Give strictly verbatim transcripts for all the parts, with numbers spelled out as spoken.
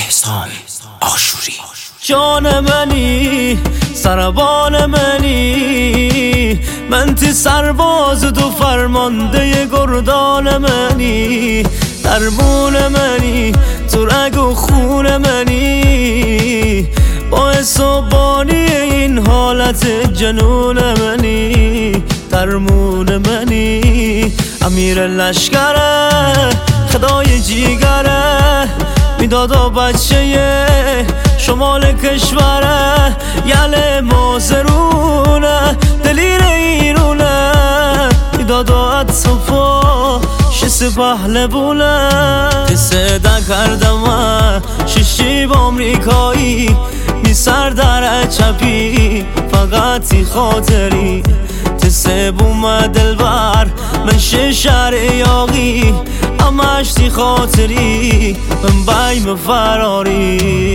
احسان آشوری. جان منی سربان منی، من تی سرباز تو فرمانده گردان منی، درمون منی تو رگ و خون منی، باعث و بانی این حالت جنون منی، درمون منی. امیر لشکره خدای جیگره، میداد و بچه شمال کشوره، یل مازرونه دلیر ایرونه، میداد و اتصفا شس پهلبونه. تصدا کردم ششی با امریکایی، می سر در چپی فقطی خاطری، تسه بوم دلبر من ششر یاقی، همش تی خاطری من بایم فراری.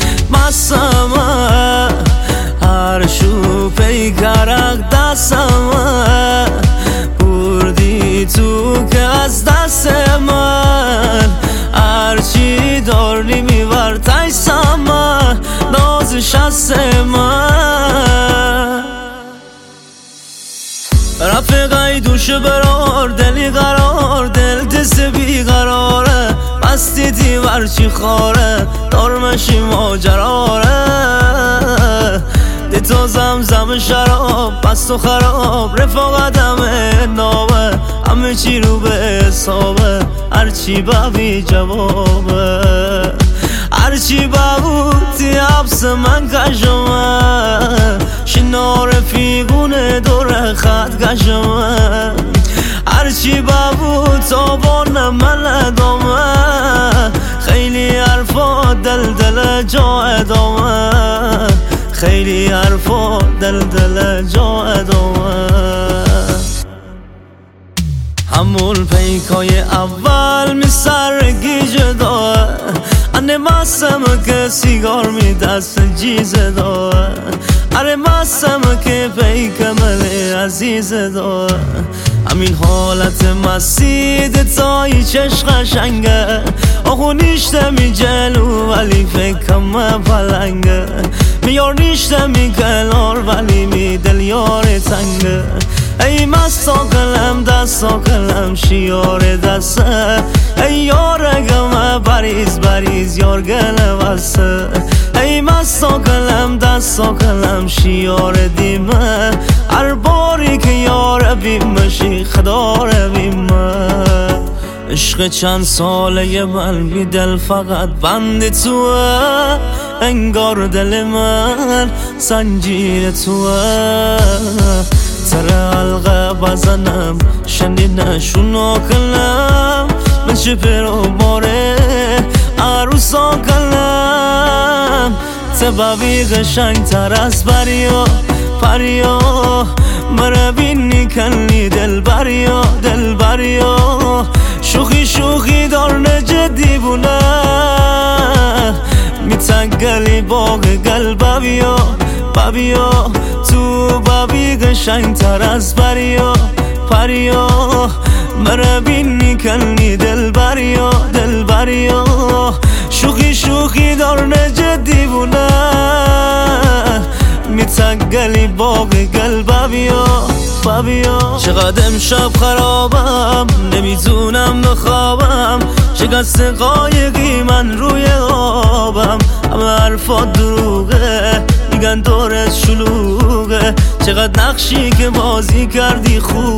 مسمه هر شو پیکرک دستمه، بردی تو که از دست من، هرچی داری میبر تایسمه ناز شست من. رفقای دوش برار دلی قرار، دل دست بیقراره، بستی تی ورچی خاره دارمشی ماجراره، دی تو زمزم شراب بست و خراب، رفاقتم نابه همه چی رو به حسابه، هرچی ببی جوابه، هرچی ببودی حبس من کشمه، شنار فیگونه دور خط کشمه، هرچی ببود تابان من ادامه، خیلی حرفا دل دل جا ادامه، خیلی حرفا دل دل جا ادامه. همون پیکای اول می سرگی جداه، انه مستم که سیگار می دست جیز داه، اره مستم که پیک ملی عزیز داه، همین حالت مسید تایی چش قشنگه، آخو نیشته می جلو ولی فکرم پلنگه، میار نیشته می کلار ولی می دل یار تنگه، ای مستا کلم دستا کلم شیار دسته، ای یارگم بریز بریز یار گله بسته، ای مستا کلم دستا کلم شیار دیمه، هر باری که یار بیمشی خدار بیمه. عشق چند ساله من بی دل فقط بند توه، انگار دل من سنجیر توه، سر حلقه بزنم شنیدنشونو کلم، من شپر و باره عروسا کلم، سببی قشنگ تر از بریا پریا، مرا بینی کنی دل بریا دل بریا، شوخی شوخی دارن جدی بونه، میتنگلی باغ قلب بیا بیا، تو بابی قشنگ تر از بریا پریا، مرا بینی کنی دل بریا دل بریا، شوخی شوخی دارن جدی بونه، میتنگلی باغ قلب بیا بیا. چقدر امشب خرابم نمیتونم بخوابم، شکست قایقی من روی آبم، همه حرفات دروغه میگن دورت شلوغه، چقدر نقشی که بازی کردی خوب